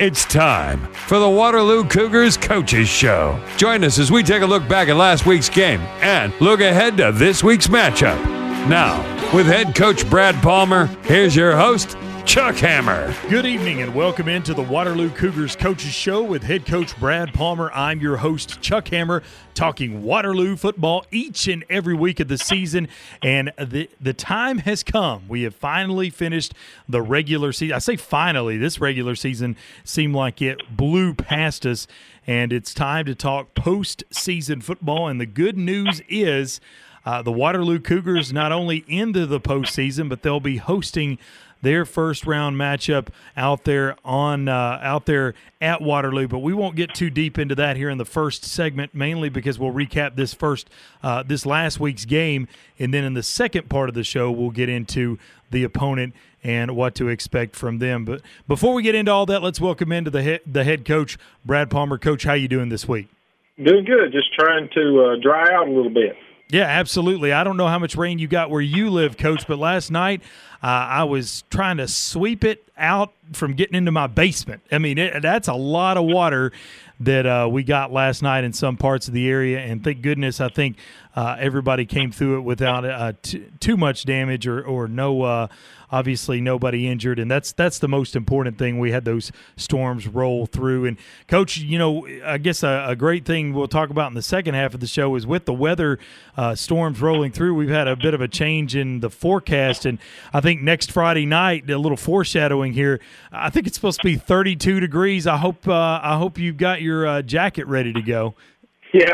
It's time for the Waterloo Cougars Coaches Show. Join us as we take a look back at last week's game and look ahead to this week's matchup. Now, with head coach Brad Palmer, here's your host, Chuck Hammer. Good evening and welcome into the Waterloo Cougars Coaches Show with head coach Brad Palmer. I'm your host, Chuck Hammer, talking Waterloo football each and every week of the season. And the time has come. We have finally finished the regular season. I say finally, this regular season seemed like it blew past us. And it's time to talk postseason football. And the good news is the Waterloo Cougars not only into the postseason, but they'll be hosting their first round matchup out there at Waterloo. But we won't get too deep into that here in the first segment, mainly because we'll recap this last week's game, and then in the second part of the show we'll get into the opponent and what to expect from them. But before we get into all that, let's welcome into the head coach, Brad Palmer. Coach, how you doing this week? Doing good. Just trying to dry out a little bit. Yeah, absolutely. I don't know how much rain you got where you live, Coach, but last night I was trying to sweep it out from getting into my basement. I mean, that's a lot of water that we got last night in some parts of the area, and thank goodness I think everybody came through it without too much damage or no obviously nobody injured, and that's the most important thing. We had those storms roll through. And, Coach, you know, I guess a great thing we'll talk about in the second half of the show is with the weather storms rolling through, we've had a bit of a change in the forecast. And I think next Friday night, a little foreshadowing here, I think it's supposed to be 32 degrees. I hope you've got your jacket ready to go. Yeah,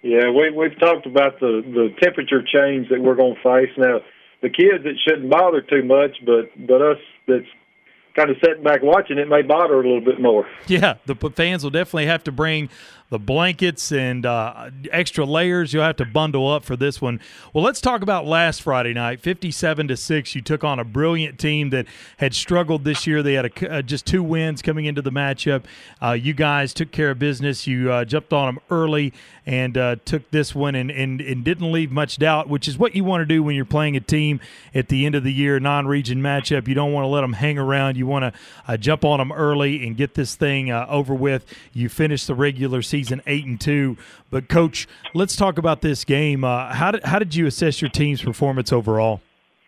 we've talked about the temperature change that we're going to face now. The kids, it shouldn't bother too much, but us that's kind of sitting back watching it may bother a little bit more. Yeah, the fans will definitely have to bring the blankets and extra layers. You'll have to bundle up for this one. Well, let's talk about last Friday night, 57-6. You took on a brilliant team that had struggled this year. They had just 2 wins coming into the matchup. You guys took care of business. You jumped on them early and took this one and didn't leave much doubt, which is what you want to do when you're playing a team at the end of the year, non-region matchup. You don't want to let them hang around. You want to jump on them early and get this thing over with. You finish the regular season 8-2. But, Coach, let's talk about this game. How did you assess your team's performance overall?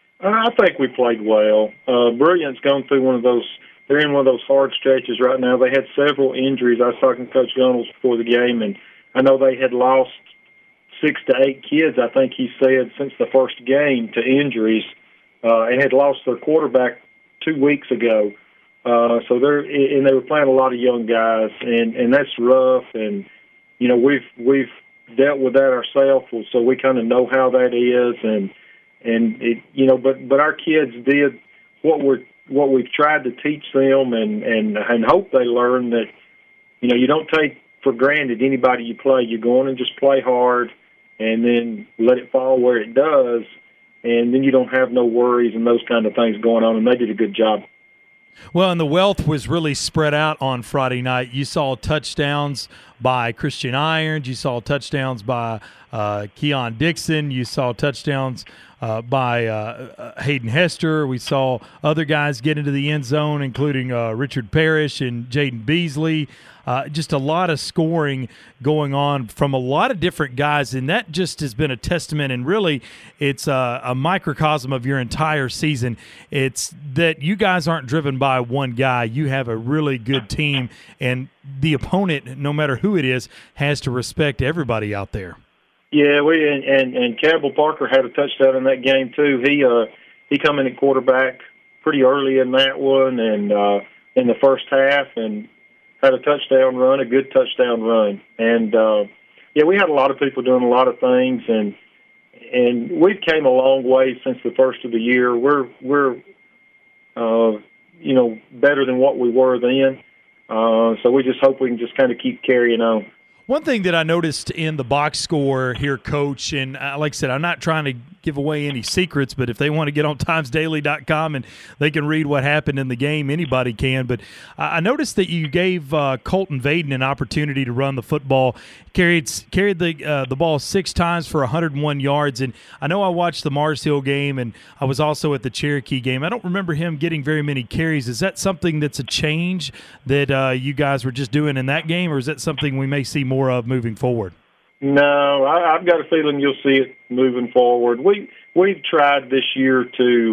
I think we played well. Brilliant's gone through one of those. They're in one of those hard stretches right now. They had several injuries. I was talking to Coach Gunnels before the game, and I know they had lost 6 to 8 kids, I think he said, since the first game to injuries, and had lost their quarterback 2 weeks ago. So they were playing a lot of young guys, and that's rough. And you know we've dealt with that ourselves, so we kind of know how that is. And it, but our kids did what we've tried to teach them, and hope they learn that you don't take for granted anybody you play. You're going to just play hard, and then let it fall where it does, and then you don't have no worries and those kind of things going on. And they did a good job. Well, and the wealth was really spread out on Friday night. You saw touchdowns by Christian Irons. You saw touchdowns by Keon Dixon. You saw touchdowns by Hayden Hester. We saw other guys get into the end zone, including Richard Parrish and Jaden Beasley. Just a lot of scoring going on from a lot of different guys, and that just has been a testament, and really it's a microcosm of your entire season. It's that you guys aren't driven by one guy. You have a really good team, and the opponent, no matter who it is, has to respect everybody out there. Yeah, and Campbell Parker had a touchdown in that game too. He come in at quarterback pretty early in that one, and in the first half, and had a touchdown run, a good touchdown run. And, we had a lot of people doing a lot of things, and we've came a long way since the first of the year. We're better than what we were then. So we just hope we can just kind of keep carrying on. One thing that I noticed in the box score here, Coach, and like I said, I'm not trying to give away any secrets, but if they want to get on timesdaily.com and they can read what happened in the game, anybody can. But I noticed that you gave Colton Vaden an opportunity to run the football, carried the ball 6 times for 101 yards. And I know I watched the Mars Hill game, and I was also at the Cherokee game. I don't remember him getting very many carries. Is that something that's a change that you guys were just doing in that game, or is that something we may see more of moving forward? No, I've got a feeling you'll see it moving forward. We've tried this year to,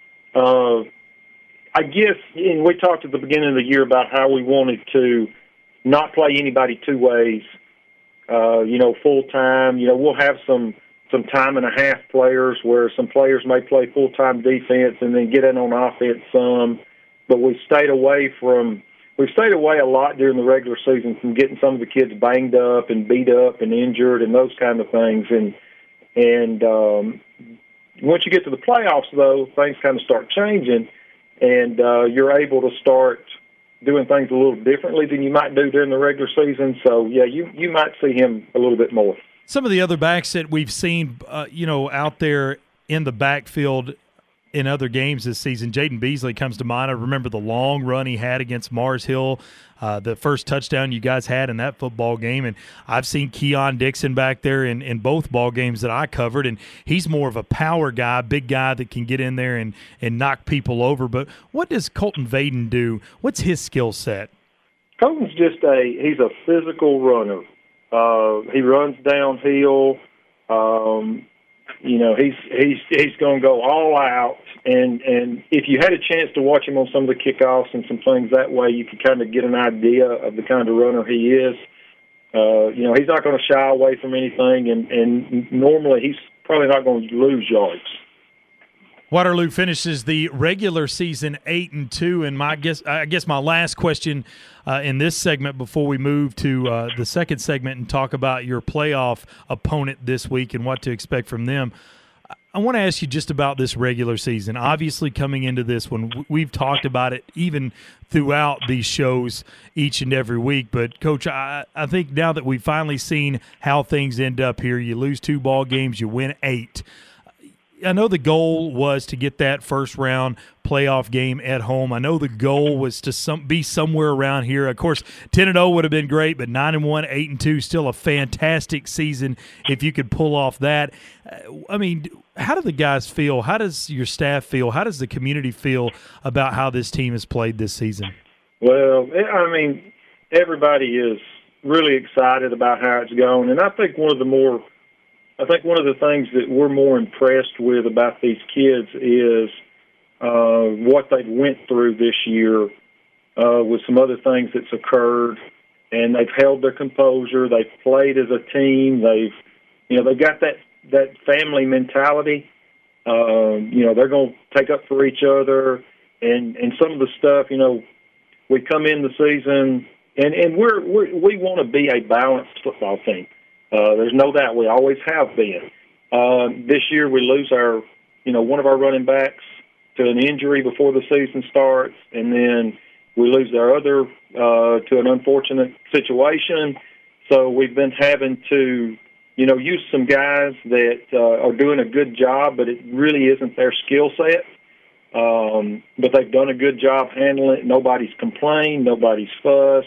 I guess, and we talked at the beginning of the year about how we wanted to not play anybody 2 ways, full time. We'll have some time and a half players where some players may play full time defense and then get in on offense some, but we've stayed away a lot during the regular season from getting some of the kids banged up and beat up and injured and those kind of things. And once you get to the playoffs, though, things kind of start changing, and you're able to start doing things a little differently than you might do during the regular season. So, yeah, you might see him a little bit more. Some of the other backs that we've seen, out there in the backfield in other games this season, Jaden Beasley comes to mind. I remember the long run he had against Mars Hill, the first touchdown you guys had in that football game. And I've seen Keon Dixon back there in both ball games that I covered, and he's more of a power guy, big guy that can get in there and knock people over. But what does Colton Vaden do? What's his skill set? Colton's he's a physical runner. He runs downhill. He's going to go all out, and if you had a chance to watch him on some of the kickoffs and some things that way, you could kind of get an idea of the kind of runner he is. He's not going to shy away from anything, and normally he's probably not going to lose yards. Waterloo finishes the regular season 8-2, and I guess my last question in this segment before we move to the second segment and talk about your playoff opponent this week and what to expect from them. I want to ask you just about this regular season. Obviously, coming into this one, we've talked about it even throughout these shows each and every week. But, Coach, I think now that we've finally seen how things end up here, you lose 2 ball games, you win 8. I know the goal was to get that first-round playoff game at home. I know the goal was to be somewhere around here. Of course, 10-0 would have been great, but 9-1, 8-2, still a fantastic season if you could pull off that. How do the guys feel? How does your staff feel? How does the community feel about how this team has played this season? Well, everybody is really excited about how it's going, and I think one of the things that we're more impressed with about these kids is what they've went through this year with some other things that's occurred, and they've held their composure. They've played as a team. They've got that family mentality. They're going to take up for each other, and some of the stuff. We come in the season, and we want to be a balanced football team. There's no doubt we always have been. This year we lose one of our running backs to an injury before the season starts, and then we lose our other to an unfortunate situation. So we've been having to, use some guys that are doing a good job, but it really isn't their skill set. But they've done a good job handling it. Nobody's complained. Nobody's fussed.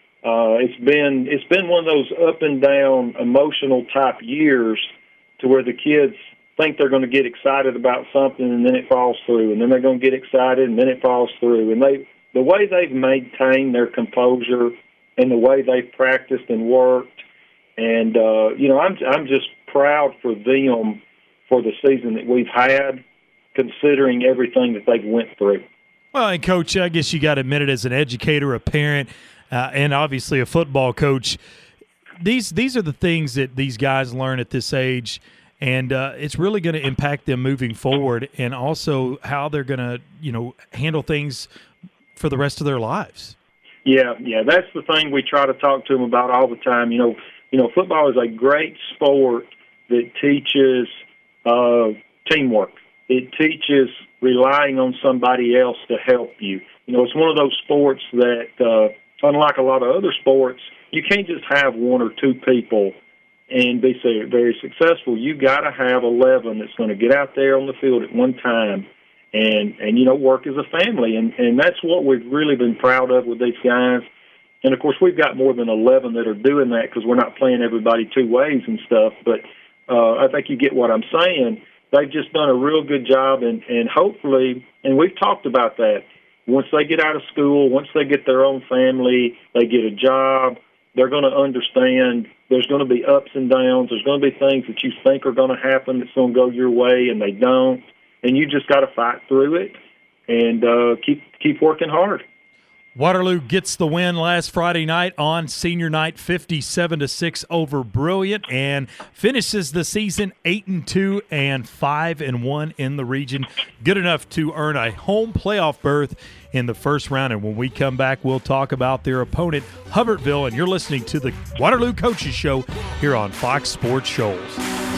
It's been one of those up and down emotional type years to where the kids think they're going to get excited about something and then it falls through, and then they're going to get excited and then it falls through. And the way they've maintained their composure and the way they've practiced and worked, and I'm just proud for them for the season that we've had, considering everything that they've went through. Well, and Coach, I guess you got to admit it, as an educator, a parent, and obviously a football coach, these are the things that these guys learn at this age, and it's really going to impact them moving forward, and also how they're going to handle things for the rest of their lives. Yeah, that's the thing we try to talk to them about all the time. Football is a great sport that teaches teamwork. It teaches relying on somebody else to help you. It's one of those sports that, unlike a lot of other sports, you can't just have one or two people and be very successful. You got to have 11 that's going to get out there on the field at one time and work as a family. And that's what we've really been proud of with these guys. And, of course, we've got more than 11 that are doing that because we're not playing everybody two ways and stuff. But I think you get what I'm saying. They've just done a real good job, and hopefully, and we've talked about that, once they get out of school, once they get their own family, they get a job, they're going to understand there's going to be ups and downs. There's going to be things that you think are going to happen that's going to go your way, and they don't. And you just got to fight through it and keep working hard. Waterloo gets the win last Friday night on senior night, 57-6 over Brilliant, and finishes the season 8-2 and 5-1 in the region. Good enough to earn a home playoff berth in the first round. And when we come back, we'll talk about their opponent, Hubbardsville. And you're listening to the Waterloo Coaches Show here on Fox Sports Shoals.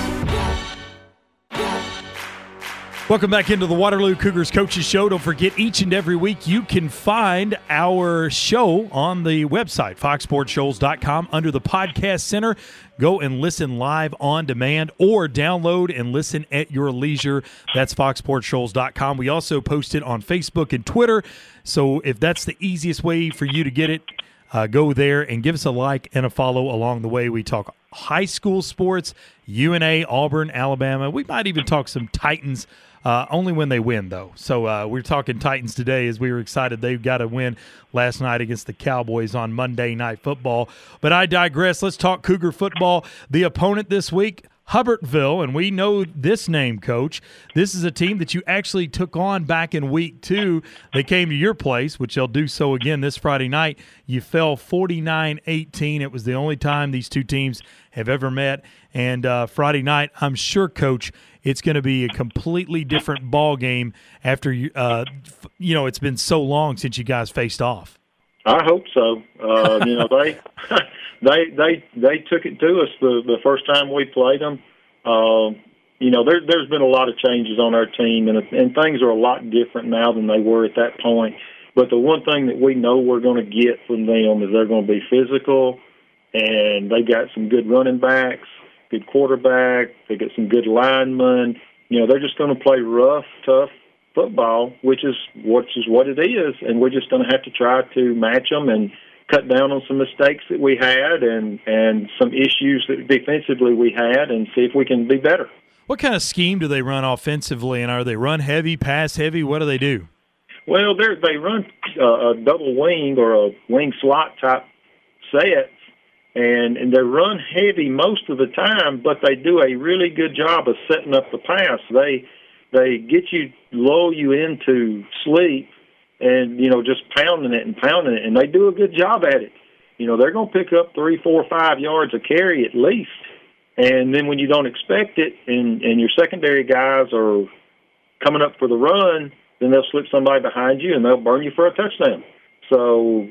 Welcome back into the Waterloo Cougars Coaches Show. Don't forget, each and every week you can find our show on the website, foxsportshoals.com, under the podcast center. Go and listen live on demand or download and listen at your leisure. That's foxsportshoals.com. We also post it on Facebook and Twitter. So if that's the easiest way for you to get it, go there and give us a like and a follow along the way. We talk high school sports, UNA, Auburn, Alabama. We might even talk some Titans. Only when they win, though. So we're talking Titans today as we were excited they got a win last night against the Cowboys on Monday Night Football. But I digress. Let's talk Cougar football. The opponent this week, Hubbardsville, and we know this name, Coach. This is a team that you actually took on back in week 2. They came to your place, which they'll do so again this Friday night. You fell 49-18. It was the only time these two teams have ever met. And Friday night, I'm sure, Coach, it's going to be a completely different ball game after it's been so long since you guys faced off. I hope so. They took it to us the first time we played them. There's been a lot of changes on our team, and things are a lot different now than they were at that point. But the one thing that we know we're going to get from them is they're going to be physical, and they got some good running backs, good quarterback. They got some good linemen. They're just going to play rough, tough football, which is what it is, and we're just going to have to try to match them and cut down on some mistakes that we had and some issues that defensively we had, and see if we can be better. What kind of scheme do they run offensively, and are they run heavy, pass heavy? What do they do? Well, they run a double wing or a wing slot type set. And they run heavy most of the time, but they do a really good job of setting up the pass. They get you, lull you into sleep, and just pounding it, and they do a good job at it. They're going to pick up 3, 4, 5 yards a carry at least, and then when you don't expect it, and your secondary guys are coming up for the run, then they'll slip somebody behind you and they'll burn you for a touchdown. So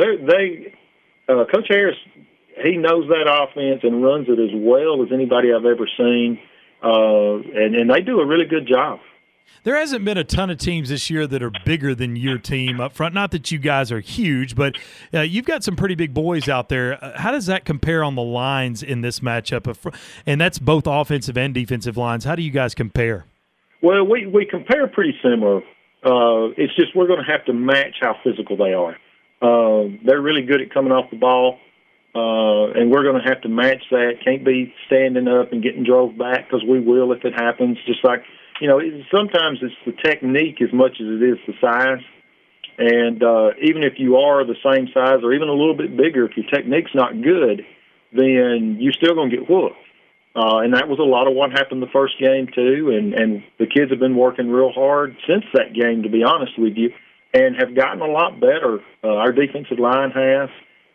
Coach Harris, he knows that offense and runs it as well as anybody I've ever seen, and they do a really good job. There hasn't been a ton of teams this year that are bigger than your team up front. Not that you guys are huge, but you've got some pretty big boys out there. How does that compare on the lines in this matchup? And that's both offensive and defensive lines. How do you guys compare? Well, we compare pretty similar. It's just we're going to have to match how physical they are. They're really good at coming off the ball. And we're going to have to match that. Can't be standing up and getting drove back, because we will if it happens. Just like, sometimes it's the technique as much as it is the size. And even if you are the same size or even a little bit bigger, if your technique's not good, then you're still going to get whooped. And that was a lot of what happened the first game, too. And the kids have been working real hard since that game, to be honest with you, and have gotten a lot better. Our defensive line has.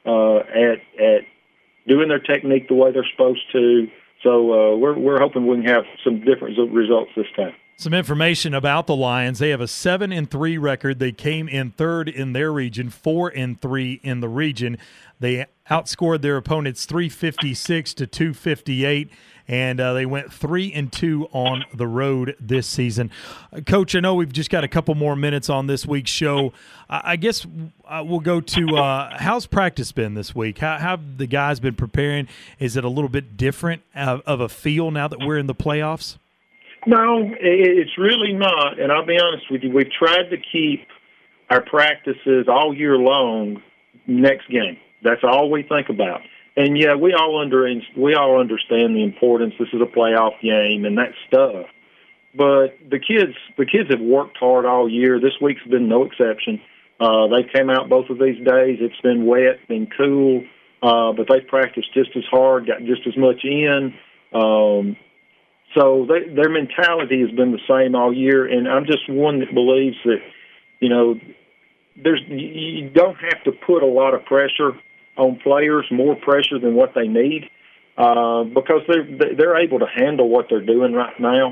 At doing their technique the way they're supposed to. So we're hoping we can have some different results this time. Some information about the Lions. They have a 7-3 record. They came in third in their region, 4-3 in the region. They outscored their opponents 356 to 258, and they went 3-2 on the road this season. Coach, I know we've just got a couple more minutes on this week's show. I guess we'll go to how's practice been this week? How have the guys been preparing? Is it a little bit different of a feel now that we're in the playoffs? No, it's really not. And I'll be honest with you, we've tried to keep our practices all year long next game. That's all we think about. And, yeah, we all understand the importance. This is a playoff game and that stuff. But the kids have worked hard all year. This week's been no exception. They came out both of these days. It's been wet and cool, but they've practiced just as hard, got just as much in. So their mentality has been the same all year, and I'm just one that believes that, you don't have to put a lot of pressure on players, more pressure than what they need, because they're able to handle what they're doing right now.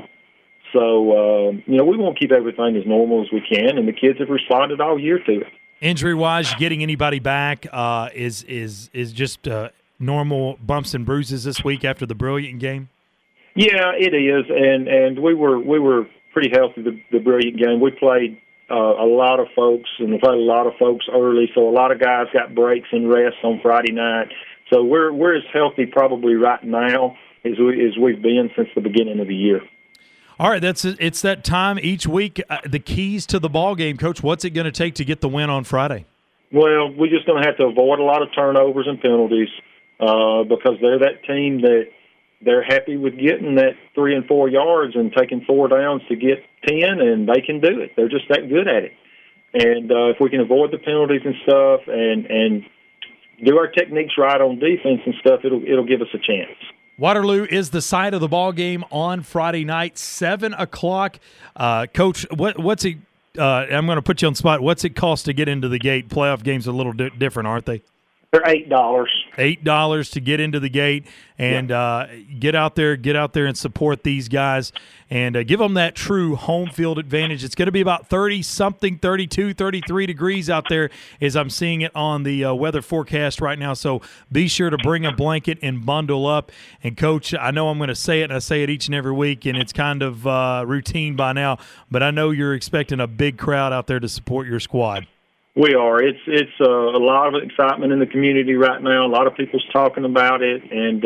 So, we want to keep everything as normal as we can, and the kids have responded all year to it. Injury-wise, getting anybody back is just normal bumps and bruises this week after the Brilliant game? Yeah, it is, and we were pretty healthy the Brilliant game. We played a lot of folks, and we played a lot of folks early, so a lot of guys got breaks and rest on Friday night. So we're as healthy probably right now as we've been since the beginning of the year. All right, it's that time each week. The keys to the ball game, Coach. What's it going to take to get the win on Friday? Well, we're just going to have to avoid a lot of turnovers and penalties because they're that team that they're happy with getting that 3 and 4 yards and taking 4 downs to get 10, and they can do it. They're just that good at it. And if we can avoid the penalties and stuff and do our techniques right on defense and stuff, it'll give us a chance. Waterloo is the site of the ball game on Friday night, 7 o'clock. Coach, what's it? I'm going to put you on the spot. What's it cost to get into the gate? Playoff games are a little different, aren't they? They're $8. $8 to get into the gate, and get out there and support these guys, and give them that true home field advantage. It's going to be about 30-something, 32, 33 degrees out there as I'm seeing it on the weather forecast right now. So be sure to bring a blanket and bundle up. And, Coach, I know I'm going to say it, and I say it each and every week, and it's kind of routine by now, but I know you're expecting a big crowd out there to support your squad. We are. It's a lot of excitement in the community right now. A lot of people's talking about it,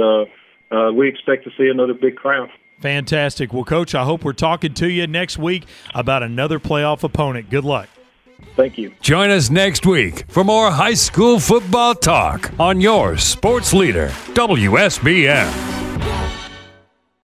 and we expect to see another big crowd. Fantastic. Well, Coach, I hope we're talking to you next week about another playoff opponent. Good luck. Thank you. Join us next week for more high school football talk on your sports leader, WSBM.